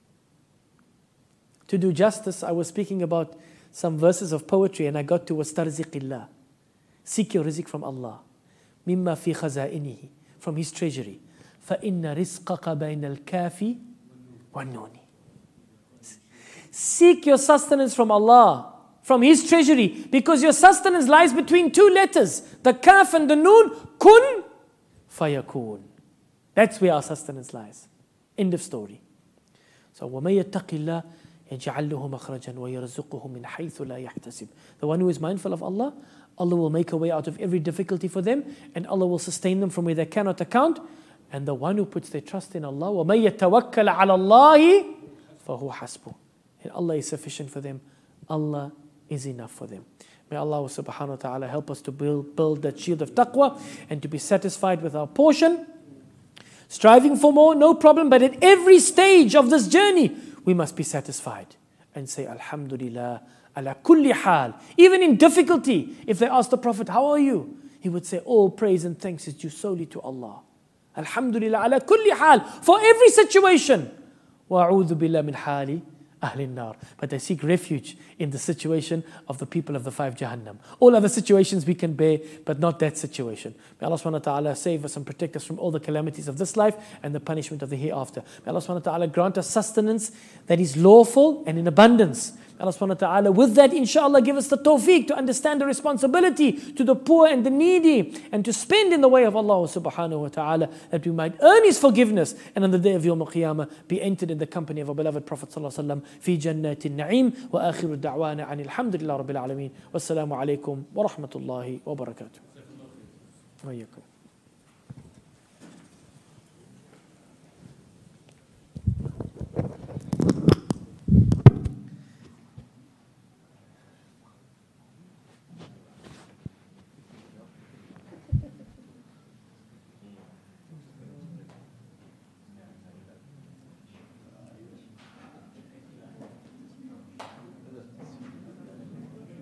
Speaker 2: To do justice, I was speaking about some verses of poetry and I got to وَاسْتَرْزِقِ اللَّهِ, seek your rizq from Allah. مِمَّا فِي خَزَائِنِهِ, from His treasury. فَإِنَّ رِزْقَكَ بَيْنَ الْكَافِ وَالنُّونِ, seek your sustenance from Allah, from His treasury, because your sustenance lies between two letters, the kaf and the noon, kun fayakun. That's where our sustenance lies. End of story. So وَمَن يَتَّقِ اللَّهِ يَجْعَلْ لَهُ مَخْرَجًا وَيَرْزُقُهُ مِنْ حَيْثُ لَا يَحْتَسِبُ. The one who is mindful of Allah, Allah will make a way out of every difficulty for them, and Allah will sustain them from where they cannot account. And the one who puts their trust in Allah, وَمَن يَتَوَكَّلَ عَلَى اللَّهِ فَهُوَ حَسْبُهُ, and Allah is sufficient for them. Allah is enough for them. May Allah subhanahu wa ta'ala help us to build, build that shield of taqwa and to be satisfied with our portion. Striving for more, no problem, but at every stage of this journey, we must be satisfied and say, Alhamdulillah, ala kulli hal. Even in difficulty, if they ask the Prophet, how are you? He would say, all praise and thanks is due solely to Allah. Alhamdulillah, ala kulli hal. For every situation. Wa'udhu billah min hali ahli nar. But I seek refuge in the situation of the people of the five Jahannam. All other situations we can bear, but not that situation. May Allah subhanahu wa ta'ala save us and protect us from all the calamities of this life and the punishment of the hereafter. May Allah subhanahu wa ta'ala grant us sustenance that is lawful and in abundance. May Allah subhanahu wa ta'ala with that inshallah give us the tawfiq to understand the responsibility to the poor and the needy and to spend in the way of Allah subhanahu wa ta'ala, that we might earn His forgiveness and on the day of Yawm al-Qiyamah be entered in the company of our beloved Prophet sallallahu alaihi wasallam fi jannatin na'im. Wa akhiru da'wana anil hamdulillahi rabbil alameen. Wassalamu alaikum wa rahmatullahi wa barakatuh.